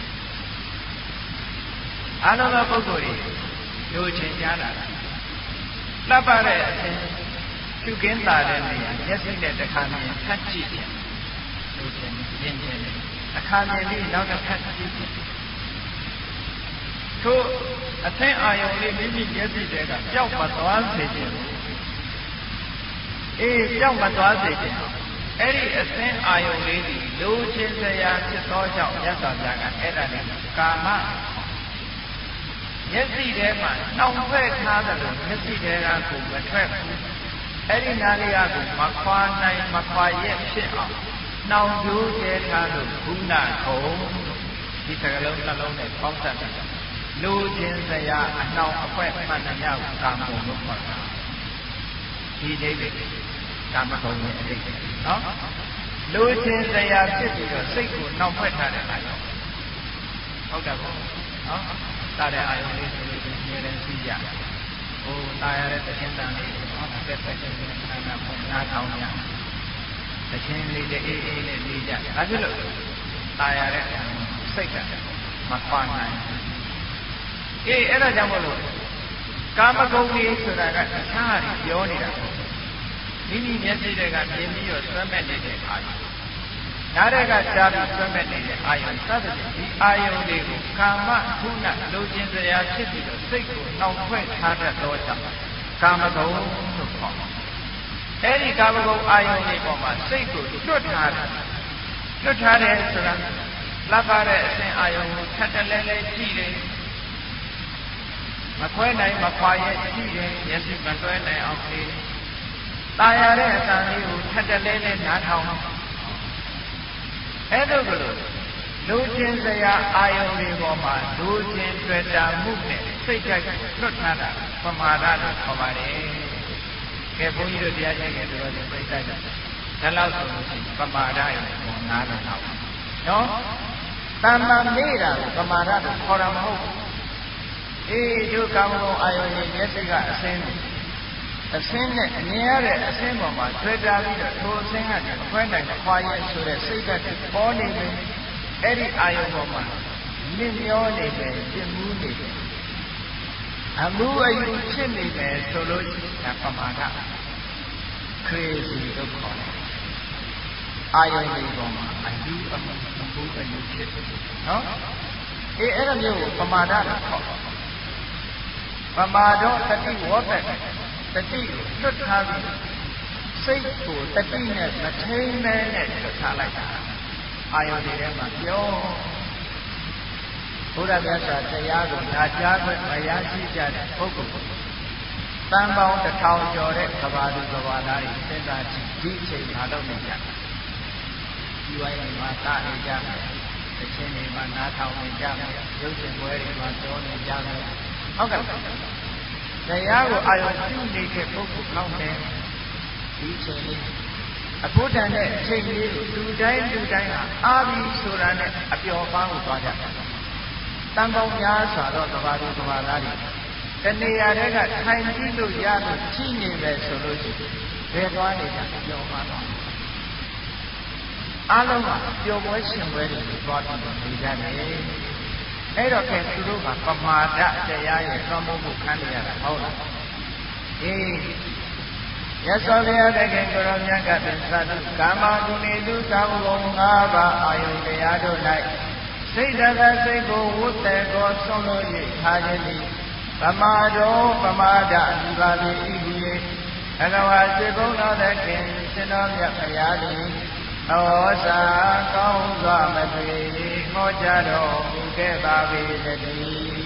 အလုံးစုံပုဂ္ဂိုလ်တွေလိုချင်ကြတာလှပတဲ့အသင်ရှုခင်းတာတဲ့နေရာမျက်စိနဲ့တစ်ခါမြင်ဖတ်ကြည့်တယ်လိုချင်မြင်ချင်တယ်အခါမြင်ပြီးနောက်တစ်ခါကြည့်တယ်ထို့အသင်အာယုန်လေးမိမိမျက်စိတွေကပျောက်မသွားစေခြင်းအေးပျောက်မသွားစေခြင်းအဲ့ဒီအသင်အာယုန်လေးဒီလိုချင်စရာဖြစ်သောကြောင့်မြတ်စွာဘုရားကအဲ့ဒါလေးကာမမျက်စိထဲမှာနှောင်ဖွဲ့ထားတယ်လို့မျက်စိထဲကကိုမထွက်ဘူးအဲ့ဒီနာလေးကမခွာနိုင်မခွာရဲ့ဖြစ်အောင်နှောင်ကြိုးကျဲထားလို့ဘုနာခုံဒီစကလုံးနှလုံးနဲ့ပေါင်းစပ်တယ်လူချင်းစရာအနှောင်အဖွဲမှန်တရားကိုကာမဂုဏ်လို့ခေါ်တာဒီအိဗေကာမဂုဏ်ရဲ့အတိတ်နော်လူချင်းစရာဖြစ်ပြီးတော့စိတ်ကိုနှောင်ဖွဲ့ထားတဲ့အာယုံဟုတ်တယ်ပေါ့နော်တာတဲ့အာယုံလေးဆိုလို့အမြဲတမ်းသိကြဟိုတာရတဲ့တခြင်းတန်လေးနော်တစ်သက်တစ်ခြင်းနဲ့နာနာပုံနာထောင်ရတခြင်းလေးတဲ့အေးအေးနဲ့နေကြဒါဖြစ်လို့တာရတဲ့စိတ်ကမခွာနိုင်အေးအဲ့ဒါကြောင့်မို့လို့ကာမဂုဏ်ကြီးဆိုတာကတခြားတွေပြောနေတာမိမိမျက်စိတွေကမြင်ပြီးတော့ဆွဲမဲ့နေတဲ့အာယုနားတွေကကြားပြီးဆွဲမဲ့နေတဲ့အာယုစသဖြင့်ဒီအာယုတွေကိုကာမခုနလိုချင်စရာဖြစ်ပြီးတော့စိတ်ကိုနှောင်ဖွဲ့ထားတတ်သောကြောင့်ကာမဂုဏ်လို့ခေါ်တယ်အဲ့ဒီကာမဂုဏ်အာယုတွေပေါ်မှာစိတ်ကိုတွတ်ထားတယ်တွတ်ထားတယ်ဆိုတာလပ်ပါတဲ့အစဉ်အာယုကိုထပ်တလဲလဲကြည့်တယ်မခွဲနိုင်မခွာရဲ့ကြည့်တယ်မျက်စိမတွဲနိုင်အောင်ကြည့်ตายရတဲ့အတန်လေးကိုထပ်တလဲလဲနားထောင်အဲ့ဒါကလို့လူချင်းစရာအာယုန်တွေပေါ်မှာလူချင်းတွေ့တာမှုနဲ့စိတ်ဓာတ်ကိုလွတ်ထားတာပမာဒလို့ခေါ်ပါတယ်ကဲဘုန်းကြီးတို့တရားကျင့်ကြတယ်တော့ပြိတ္တဒါလောက်ဆိုလို့ရှိရင်ပမာဒရဲ့ပေါ်နားတော့နော်တဏ္ဍာမေ့တာကိုပမာဒလို့ခေါ်တာမဟုတ်ဘူးအေးတို့ကောင်းကောင်းအာယုန်ရဲ့မျက်စိကအစင်းအစင်းနဲ့မြင်ရတဲ့အစင်းပေါ်မှာတွေ့တာပြီးတော့ထိုအစင်းကနေခွဲနိုင်ခွာရဲဆိုတဲ့စိတ်ဓာတ်ကိုပေါ်နေတယ်အဲ့ဒီအာယုန်ပေါ်မှာမြင့်မျောနေတယ်ပြင်းမှုနေတယ်အမှုအယူဖြစ်နေတယ်ဆိုလို့ဒါပမာဒ crazy လို့ခေါ်တယ်အာယုန်ဒီပေါ်မှာအယူအမှုအမှုအယူဖြစ်တယ်နော်အေးအဲ့လိုမျိုးကိုပမာဒလို့ခေါ်တယ်ပမာဒောတတိဝောတတတိကိုလွတ်ထားပြီးစိတ်ကိုတတိနဲ့မထိန်မဲနဲ့လွတ်ထားလိုက်တာအာယုန်တွေထဲမှာပြောဘုရားမြတ်စွာတရားကိုနာကြားခွင့်မရရှိကြတဲ့ပုဂ္ဂိုလ်တန်ပေါင်းတစ်ထောင်ကျော်တဲ့ကဘာလူကဘာသားတွေစဉ်းစားကြည့်ဒီအချိန်မှာတော့နေကြဒီဝိုင်းမှာတာနေကြတယ်တခြင်းတွေမှာနားထောင်နေကြတယ်ရုပ်ရှင်ပွဲတွေမှာပြောနေကြတယ်ဟုတ်ကဲ့တရားကိုအာရုံပြုနေတဲ့ပုဂ္ဂိုလ်ကောင်းတယ်ဒီအချိန်လေးအဖို့တန်တဲ့အချိန်လေးကိုလူတိုင်းလူတိုင်းဟာအာဘီဆိုတာနဲ့အပျော်ပါးကိုသွားကြတယ်တန်ပေါင်းများစွာတော့ကဘာလူကဘာသားတွေတဏှာတွေကထိုင်ကြည့်လို့ရလို့ကြည့်နေပဲဆိုလို့ရှိရင်ဘယ်သွားနေတာပျော်ပါတော့အားလုံးကပျော်ပွဲရှင်ပွဲတွေသွားပြီးနေကြတယ်အဲ့တော့ကဲသူတို့ကပမာဒတရားရဲ့သွမ်းမှုကိုခံရတာဟုတ်လားအေးရသော်ဘုရားတခင်ကိုရောမြတ်ကသစ္စာတုကာမဂုဏေတုကာမဂုဏ်၅ပါးအာယုန်တရားတို့၌စိတ်တကစိတ်ကိုဝတ်တယ်ကိုဆုံးလို့၍ထားခြင်းသည်ပမာဒောပမာဒဒီပါပေ၏ဟူ၍ဘဂဝါစေဘုံတော်သခင်ရှင်တော်မြတ်ဘုရားသည်ဩစာကောင်းစွာမသွေဟောကြားတော်မူခဲ့ပါပေသတည်း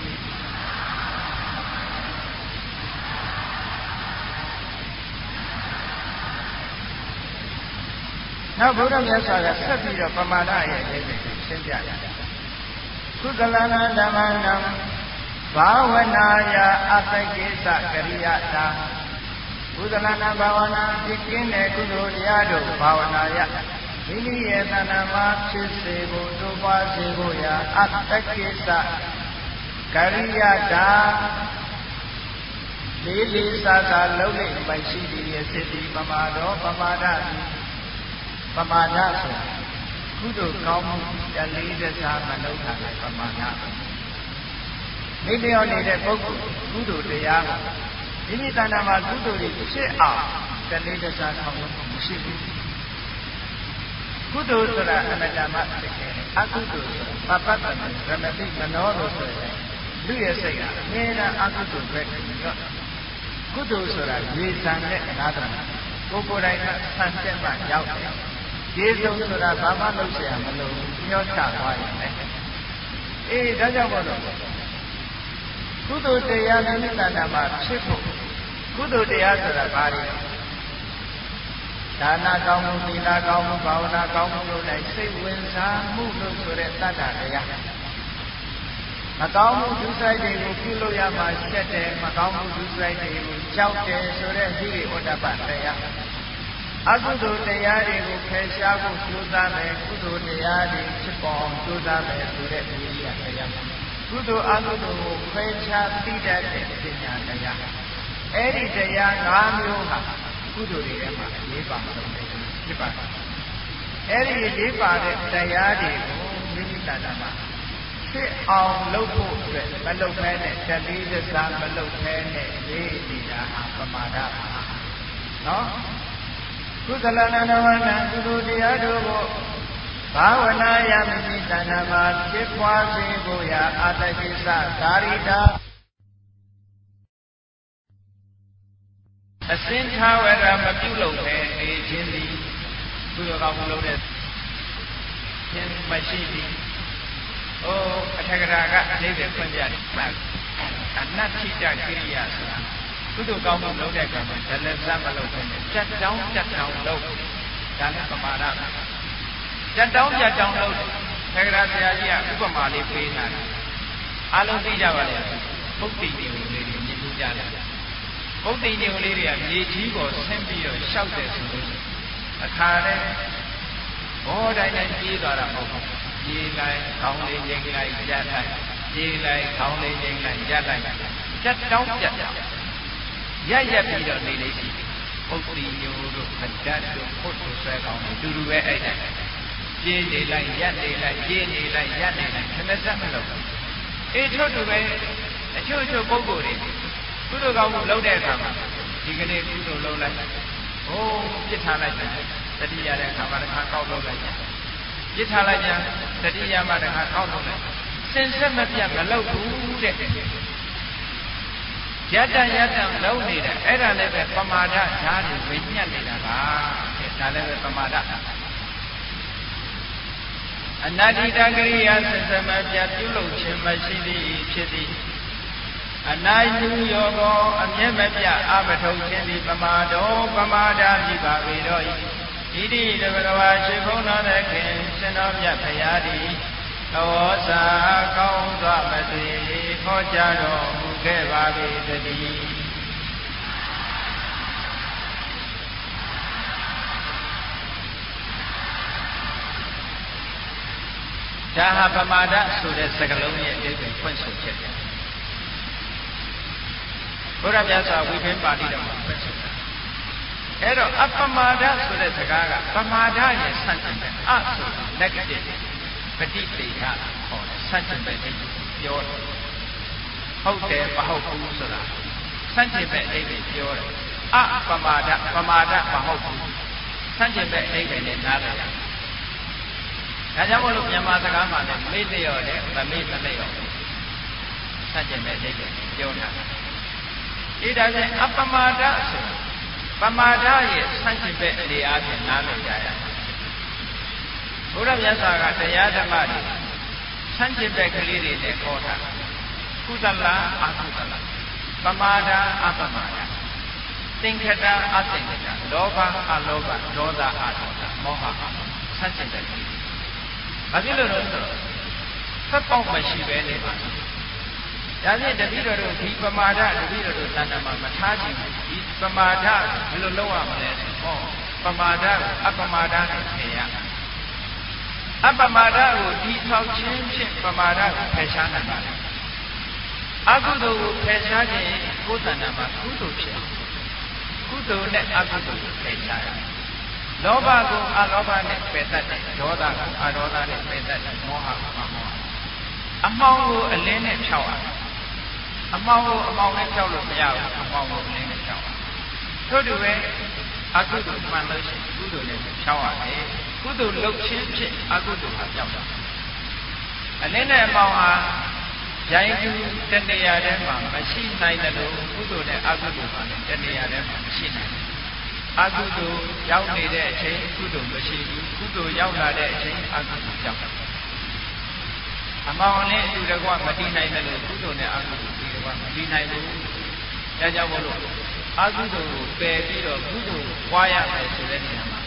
နောက်ဘုရားမြတ်စွာကဆက်ပြီးတော့ပမာဒရဲ့အရေးကိုရှင်းပြတယ်ကုသလနာဓမ္မနံဘာဝနာယအတ္တကိစ္စကရိယတာကုသလနာဘာဝနာဖြစ်ကင်းတဲ့ကုသိုလ်တရားတို့ဘာဝနာယမိမိရဲ့တဏ္ဍာမှာဖြစ်စေဖို့တိုးပွားစေဖို့ရာအတ္တကိစ္စကရိယတာလေးလေးစားစားလုံးလိမ့်ပိုင်ရှိသည်ရဲ့စိတ္တိပမာဒောပမာဒပမာဒဆိုကုသိုလ်ကောင်းမှုတလေးတစားမလုပ်တာလည်းပမာဒမိလျော်နေတဲ့ပုဂ္ဂိုလ်ကုသိုလ်တရားကိုမိမိတဏ္ဍာမှာကုသိုလ်တွေဖြစ်အောင်တလေးတစားဆောင်လို့မရှိဘူးကုသိုလ်ဆိုတာအနတ္တမဖြစ်တယ်အကုသိုလ်ဆိုတာပပတ္တမရမတိမနောလို့ဆိုရင်လူရဲ့စိတ်ကအမြဲတမ်းအကုသိုလ်ပဲပြီးတော့ကုသိုလ်ဆိုတာရေဆန်တဲ့အနာတ္တကိုယ်ကိုယ်တိုင်ကဆန်ကျက်မှရောက်တယ်ကျေးဇူးဆိုတာဘာမှလုပ်เสียမလို့ညှောချသွားရင်လေအေးဒါကြောင့်မို့လို့ကုသိုလ်တရားနိမိတ်တဏ္ဍာမှာဖြစ်ဖို့ကုသိုလ်တရားဆိုတာဘာလဲဒါနကောင်းမှုသီလကောင်းမှုဘာဝနာကောင်းမှုတို့၌စိတ်ဝင်စားမှုလို့ဆိုတဲ့တတ္တတရားမကောင်းမှုဒုစရိုက်တွေကိုပြုလို့ရမှာရှက်တယ်မကောင်းမှုဒုစရိုက်တွေကိုကြောက်တယ်ဆိုတဲ့ဟိရိဩတ္တပတရားအကုသိုလ်တရားတွေကိုဖယ်ရှားဖို့ကြိုးစားမယ်ကုသိုလ်တရားတွေဖြစ်ပေါ်ကြိုးစားမယ်ဆိုတဲ့ဝိရိယတရားကုသိုလ်အကုသိုလ်ကိုဖယ်ရှားသိတတ်တဲ့ပညာတရားအဲ့ဒီတရား၅မျိုးဟာကုသိုလ်တွေထဲမှာလေးပါဆုံးတယ်ဖြစ်ပါတယ်အဲ့ဒီလေးပါတဲ့တရားတွေကိုမိမိတဏ္ဍာမှာဖြစ်အောင်လုပ်ဖို့အတွက်မလုပ်ဘဲနဲ့တတိသစ္စာမလုပ်ဘဲနဲ့ရေးနေတာဟာပမာဒပါနော်ကုသလနာနဝနကုသိုလ်တရားတို့ကိုဘာဝနာယမိမိတဏ္ဍာမှာဖြစ်ပွားစေဖို့ရာအာတကိစ္စကာရိတာအစင်သာဝရမပြုလုပ်ပဲနေခြင်းသည်သူတော်ကောင်းမှုလုပ်တဲ့ခြင်းမရှိသည်။အိုးအထက်ကရာကအလေးပဲဖွင့်ပြတယ်။အနတ္ထိတကိရိယာဆိုတာကုသိုလ်ကောင်းမှုလုပ်တဲ့ကံမှာဒလစမလုပ်ပဲနဲ့တက်တောင်းတက်တောင်းလုပ်ဒါလည်းပမာဒတက်တောင်းတက်တောင်းလုပ်ထက်ကရာဆရာကြီးကဥပမာလေးပေးထားတယ်။အားလုံးသိကြပါလေ။ပုဒ်တိတွေကိုလေးတွေမြင်ကြတယ်။ပုဒ်တိတွေကိုလေးတွေကမြေကြီးကိုဆင်းပြီးတော့ရှောက်တယ်ဆိုလို့အခါနဲ့ဘောတိုင်းတိုင်းပြေးသွားတာမဟုတ်ဘူးပြေးလိုက်ခေါင်းလေးငိမ့်လိုက်ရပ်လိုက်ပြေးလိုက်ခေါင်းလေးငိမ့်လိုက်ရပ်လိုက်တက်တောင်းပြတ်ရပ်ရပ်ပြီးတော့နေလေးရှိပုတ်တိညိုတို့အတတ်တို့ဖုတ်တို့ဆွဲကောင်းတူတူပဲအဲ့ဒါပြေးနေလိုက်ရပ်နေလိုက်ပြေးနေလိုက်ရပ်နေလိုက်ခဏစက်မလို့အေးထို့တူပဲအချို့ချို့ပုဂ္ဂိုလ်တွေကုသိုလ်ကောင်းမှုလုပ်တဲ့အခါမှာဒီကနေ့ကုသိုလ်လုပ်လိုက်ဟိုးပြစ်ထားလိုက်တယ်တတိယတဲ့အခါမှာတစ်ခါကောက်လုပ်လိုက်တယ်ပြစ်ထားလိုက်ကြတတိယမှာတစ်ခါကောက်လုပ်လိုက်စင်ဆက်မပြတ်မလုပ်ဘူးတဲ့ယတ္တယတ္တလုံးနေတယ်အဲ့ဒါလည်းပဲပမာဒဓာတ်တွေဝိညက်နေတာပါတဲ့ဒါလည်းပဲပမာဒအနတ္တိတကရိယာစင်ဆက်မပြတ်ပြုလုပ်ခြင်းမရှိသည်ဖြစ်သည်အနိုင်သူယောကောအမျက်မပြအမထုတ်ခြင်းသည်ပမာဒောပမာဒမိပါပေတော့ဤဣတိတဘဂဝါရှိခုံတော်တဲ့ခင်ရှင်တော်မြတ်ဖရာသည်သဝောစာကောင်းစွာမသွေဟောကြားတော်မူခဲ့ပါပေတည်းဒါဟာပမာဒဆိုတဲ့စကားလုံးရဲ့အဓိပ္ပာယ်ဖွင့်ဆိုချက်ပဲဘုရားမြတ်စွာဝိပင်းပါဠိတော်မှာဖွင့်ဆိုတာအဲ့တော့အပမာဒဆိုတဲ့စကားကပမာဒရဲ့ဆန့်ကျင်ဘက်အဆို negative ပฏิပေဒခေါ်တယ်ဆန့်ကျင်ဘက်အိပ်ပြောတယ်ဟုတ်တယ်မဟုတ်ဘူးဆိုတာဆန့်ကျင်ဘက်အိပ်ပြောတယ်အပမာဒပမာဒမဟုတ်ဘူးဆန့်ကျင်ဘက်အိပ်နဲ့နားလည်ရတယ်ဒါကြောင့်မို့လို့မြန်မာစကားမှာလည်းမေ့လျော့တယ်မမေ့မလျော့ဆန့်ကျင်ဘက်အိပ်ပြောတာဒီဒါဖြင့်အပမာဒဆိုတာပမာဒရဲ့ဆန့်ကျင်ဘက်အနေအားဖြင့်နားလည်ကြရအောင်ဘုရားမြတ်စွာကတရားဓမ္မတွေဆန့်ကျင်ဘက်ကလေးတွေနဲ့ခေါ်တာကုသလအကုသလပမာဒအပမာဒသင်္ခတအသင်္ခတလောဘအလောဘဒေါသအဒေါသမောဟဆန့်ကျင်ဘက်ကလေးဘာဖြစ်လို့လဲဆိုတော့ဖက်ပေါက်မရှိပဲနေပါဒါဖြင့်တပည့်တော်တို့ဒီပမာဒတပည့်တော်တို့တဏ္ဍာမှာမထားကြည့်ဘူးဒီပမာဒဘယ်လိုလုပ်ရမလဲဆိုဟောပမာဒကိုအပမာဒနဲ့ထည့်ရအပမာဒကိုဒီထောက်ခြင်းဖြင့်ပမာဒကိုဖယ်ရှားနိုင်ပါတယ်အကုသိုလ်ကိုဖယ်ရှားခြင်းကိုယ်တဏ္ဍာမှာကုသိုလ်ဖြစ်ကုသိုလ်နဲ့အကုသိုလ်ကိုဖယ်ရှားရလောဘကိုအလောဘနဲ့ပယ်တတ်တယ်ဒေါသကိုအဒေါသနဲ့ပယ်တတ်တယ်မောဟကိုအမောဟအမှောင်ကိုအလင်းနဲ့ဖြောက်ရတယ်အမှောင်ကိုအမှောင်နဲ့ဖြောက်လို့မရဘူးအမှောင်ကိုအလင်းနဲ့ဖြောက်ရတယ်ထို့တူပဲအကုသိုလ်မှန်လို့ရှိရင်ကုသိုလ်နဲ့ဖြောက်ရတယ်ကုသိုလ်လုပ်ခြင်းဖြင့်အကုသိုလ်ဟာဖြောက်တာအလင်းနဲ့အမှောင်ဟာရိုင်းကျူးတဏှာထဲမှာမရှိနိုင်တယ်လို့ကုသိုလ်နဲ့အကုသိုလ်ဟာလည်းတဏှာထဲမှာမရှိနိုင်ဘူးအကုသိုလ်ရောက်နေတဲ့အချိန်ကုသိုလ်မရှိဘူးကုသိုလ်ရောက်လာတဲ့အချိန်အကုသိုလ်ရောက်တယ်အမောင်နဲ့အတူတကွမတည်နိုင်တယ်လို့ကုသိုလ်နဲ့အကုသိုလ်ဒီတကွမတည်နိုင်ဘူးဒါကြောင့်မို့လို့အကုသိုလ်ကိုပယ်ပြီးတော့ကုသိုလ်ကိုပွားရမယ်ဆိုတဲ့နေရာမှာ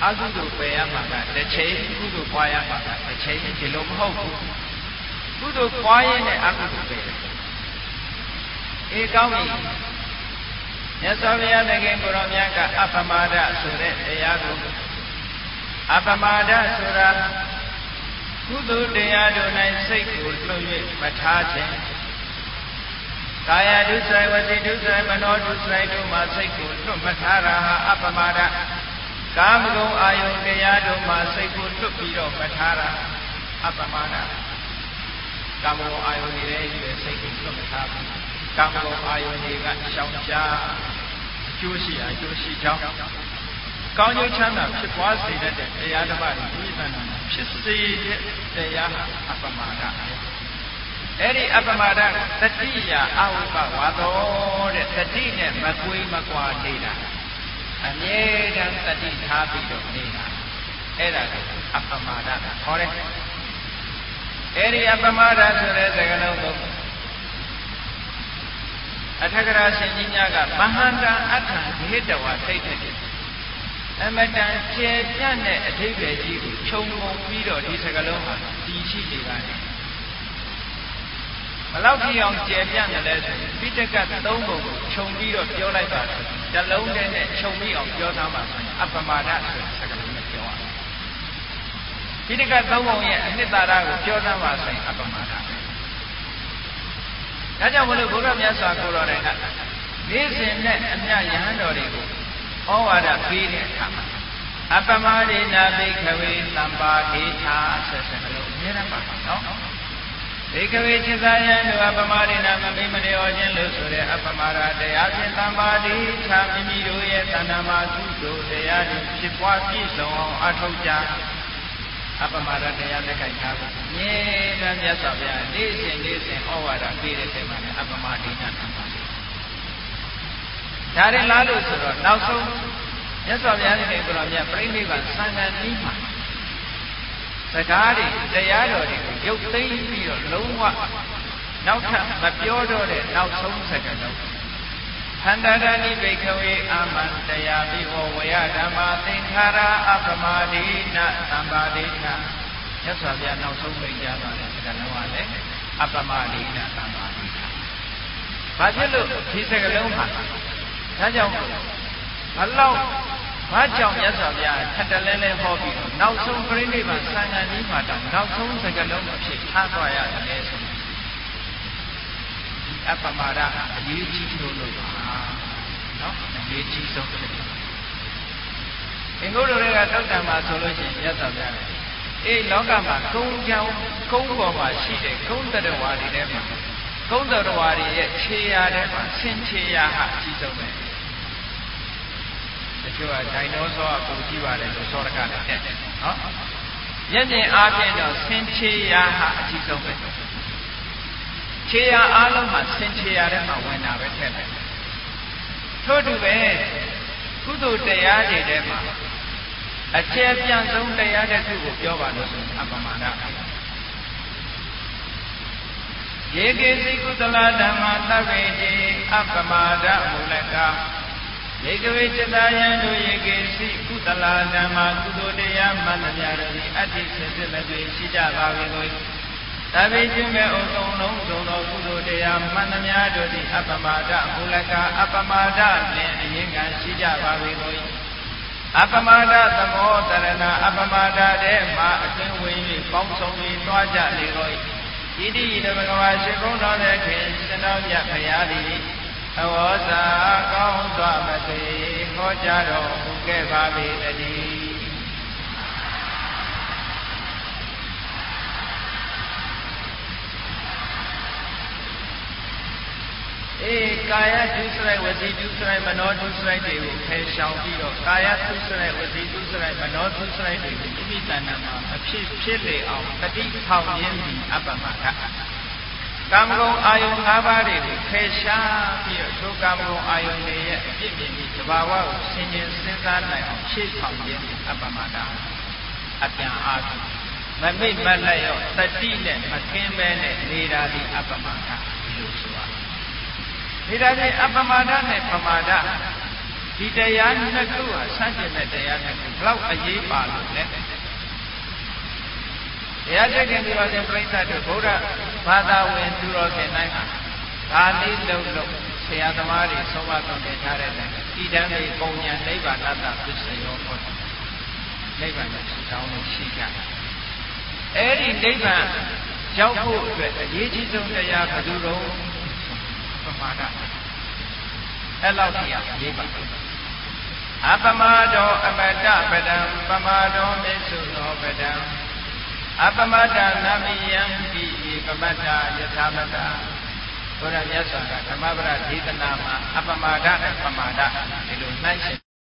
အကုသိုလ်ပယ်ရမှာကတစ်ချိန်ကုသိုလ်ပွားရမှာကတစ်ချိန်ဒီလိုမဟုတ်ဘူးကုသိုလ်ပွားရင်လည်းအကုသိုလ်ပယ်တယ်အေးကောင်းပြီမြတ်စွာဘုရားသခင်ကိုရောမြတ်ကအပမာဒဆိုတဲ့တရားကိုအပမာဒဆိုတာကုသိုလ်တရားတို့၌စိတ်ကိုလှုပ်၍မထားခြင်းကာယဒုစရိုက်ဝစီဒုစရိုက်မနောဒုစရိုက်တို့မှာစိတ်ကိုလွတ်မထားတာဟာအပမာဒကာမဂုဏ်အာယုန်တရားတို့မှာစိတ်ကိုလွတ်ပြီးတော့မထားတာအပမာဒကာမဂုဏ်အာယုန်တွေရဲ့စိတ်ကိုလွတ်မထားဘူးကာမဂုဏ်အာယုန်တွေကရှောင်ရှားအကျိုးရှိအကျိုးရှိကြောင်းကောင်းကျိုးချမ်းသာဖြစ်ပွားစေတဲ့တရားတစ်ပါးကိုဒီသဏ္ဍာန်ဖြစ်စေတဲ့တရားဟာအပမာဒအဲ့ဒီအပမာဒတတိယအဝိပဝါသောတဲ့တတိနဲ့မကွေးမကွာနေတာအမြဲတမ်းတတိထားပြီးတော့နေတာအဲ့ဒါကအပမာဒခေါ်တယ်အဲ့ဒီအပမာဒဆိုတဲ့စကားလုံးကိုအထက်ကရာရှင်ကြီးများကမဟာတံအထံဒိဋ္ဌဝါသိတဲ့အမတန်ကျေပြန့်တဲ့အဓိပ္ပာယ်ကြီးကိုခြုံငုံပြီးတော့ဒီစကားလုံးဟာဒီရှိနေပါတယ်ဘလောက်ကြည့်အောင်ကျေပြန့်တယ်လဲဆိုရင်ပိဋကတ်သုံးပုံကိုခြုံပြီးတော့ပြောလိုက်ပါဆိုတလုံးတည်းနဲ့ခြုံပြီးအောင်ပြောသားပါဆိုရင်အပမဒဆိုတဲ့စကားလုံးနဲ့ပြောရတယ်ပိဋကတ်သုံးပုံရဲ့အနှစ်သာရကိုပြောသားပါဆိုရင်အပမဒပဲဒါကြောင့်မလို့ဘုရားမြတ်စွာဘုရားတွေကနေ့စဉ်နဲ့အမြယဟန်တော်တွေကိုဩဝါဒပေးတဲ့အခါမှာအပမဒိနာဘိခဝေသံပါဒိဋ္ဌာဆက်စကလို့အများပါနော်ဘိကဝေจิตာယံတို့အပမဒိနာမမိမလျောခြင်းလို့ဆိုတဲ့အပမာဒတရားဖြင့်သံပါတိခြားမိမိတို့ရဲ့တဏ္ဍာမှာကုသိုလ်တရားတွေဖြစ်ပွားပြည့်စုံအောင်အထောက်ကြအပမာဒတရားလက်ကိုက်ထားဖို့မြဲတမ်းမြတ်စွာဘုရားနေ့စဉ်နေ့စဉ်ဩဝါဒပေးတဲ့ချိန်မှာလည်းအပမဒိနာသံပါတိဒါရင်လားလို့ဆိုတော့နောက်ဆုံးမြတ်စွာဘုရားရှင်ကိုယ်တော်မြတ်ပြိဋိဘံသံဃာနည်းမှာစကားတွေတရားတော်တွေကိုရုပ်သိမ်းပြီးတော့လုံးဝနောက်ထပ်မပြောတော့တဲ့နောက်ဆုံးစကားလုံးဟန္တာဒာနိဘိခဝေအာမန္တရားပိဝဝယဓမ္မာသင်္ခါရအပမဒိနသံပါဒိဋ္ဌာမြတ်စွာဘုရားနောက်ဆုံးမိန့်ကြားသွားတဲ့စကားလုံးကလည်းအပမဒိနသံပါဒိဋ္ဌာဘာဖြစ်လို့ဒီစကားလုံးဟာဒါကြောင့်ဘလောက်ဘာကြောင့်မြတ်စွာဘုရားထပ်တလဲလဲဟောပြီးတော့နောက်ဆုံးပြိဋိဘံသံဃာနည်းမှာတောင်နောက်ဆုံးစကားလုံးအဖြစ်ထားသွားရတယ်ဆိုရင်ဒီအပမာဒအရေးကြီးလို့လို့ပါနော်အရေးကြီးဆုံးဖြစ်တယ်။အင်္ဂုတ္တရေကသုတ်တံမှာဆိုလို့ရှိရင်မြတ်စွာဘုရားအေးလောကမှာကုန်းကြောင်ကုန်းပေါ်မှာရှိတဲ့ကုန်းတရဝါတွေထဲမှာကုန်းတရဝါတွေရဲ့ခြေရာထဲမှာဆင်ခြေရာဟာအကြီးဆုံးပဲ။တချို့ကဒိုင်နိုဆောကပုံကြည့်ပါတယ်လို့သောရကလည်းတဲ့နော်မျက်မြင်အားဖြင့်တော့ဆင်ခြေရာဟာအကြီးဆုံးပဲခြေရာအားလုံးမှာဆင်ခြေရာထဲမှာဝင်တာပဲထည့်တယ်ထို့တူပဲကုသိုလ်တရားတွေထဲမှာအကျယ်ပြန့်ဆုံးတရားတစ်ခုကိုပြောပါလို့ဆိုရင်အပမာဒယေကေစိကုသလဓမ္မသဗ္ဗေတိအပမာဒမူလကဧကဝေจิตာယံတို့ယေကေစိကုသလဓမ္မကုသိုလ်တရားမှန်သမျှတို့သည်အတ္တိစစ်စစ်မသွေရှိကြပါ၏ကိုသဗ္ဗေကျွမဲ့ဥသုံးလုံးသုံးသောကုသိုလ်တရားမှန်သမျှတို့သည်အပမာဒမူလကအပမာဒနှင့်အရင်ကရှိကြပါ၏ကိုအပမာဒသမောတရဏအပမာဒတဲ့မှာအတွင်းဝင်၍ပေါင်းစုံ၍တွားကြလေကိုဣတိယဘဂဝါရှိဘုံတော်တဲ့ခင်ရှင်တော်မြတ်ဖရာသည်အဝေါစာကောင်းစွာမသိဟောကြားတော်မူခဲ့ပါပေတည်းအေးကာယဒုစရိုက်ဝစီဒုစရိုက်မနောဒုစရိုက်တွေကိုဖယ်ရှောင်ပြီးတော့ကာယဒုစရိုက်ဝစီဒုစရိုက်မနောဒုစရိုက်တွေကိုမိမိတဏ္ဍာမှာအဖြစ်ဖြစ်လေအောင်တတိထောင်ရင်းပြီးအပ္ပမဒကာမဂုဏ်အာယုန်၅ပါးတွေကိုဖယ်ရှားပြီးတော့ထိုကာမဂုဏ်အာယုန်တွေရဲ့အပြစ်မြင်ပြီးတဘာဝကိုဆင်ခြင်စဉ်းစားနိုင်အောင်ရှေ့ဆောင်ရင်းအပ္ပမဒအပြန်အားဖြင့်မမိတ်မလက်ရောတတိနဲ့မကင်းမဲနဲ့နေတာဒီအပ္ပမဒဒီလိုဆိုရတယ်။ဒါဖြင့်အပ္ပမဒနဲ့ပမာဒဒီတရားနှစ်ခုဟာဆန့်ကျင်တဲ့တရားနှစ်ခုဘလောက်အရေးပါလို့လဲတရားကျင့်ကြံပြီးတော့ပြိဿတ်တို့ဗုဒ္ဓဘာသာဝင်သူတော်စင်တိုင်းဟာဒါလေးလုံးလုံးဆရာသမားတွေဆုံးမသွန်သင်ထားတဲ့တိုင်းဤတန်းလေးပုံညာနိဗ္ဗာန်တပစ္စယောဟောနိဗ္ဗာန်ကိုတောင်းလို့ရှိကြအဲ့ဒီနိဗ္ဗာန်ရောက်ဖို့အတွက်အရေးကြီးဆုံးတရားဘယ်သူတော့ပမာဒအဲ့လောက်ကြီးအရေးပါအပမဒောအမတပဒံပမာဒောမေသုနောပဒံအပမတနာမိယံတိပမတ္တယထာမတဘုရားမြတ်စွာဘုရားဓမ္မပဒဒေသနာမှာအပမာဒနဲ့ပမာဒဒီလိုနှိုင်း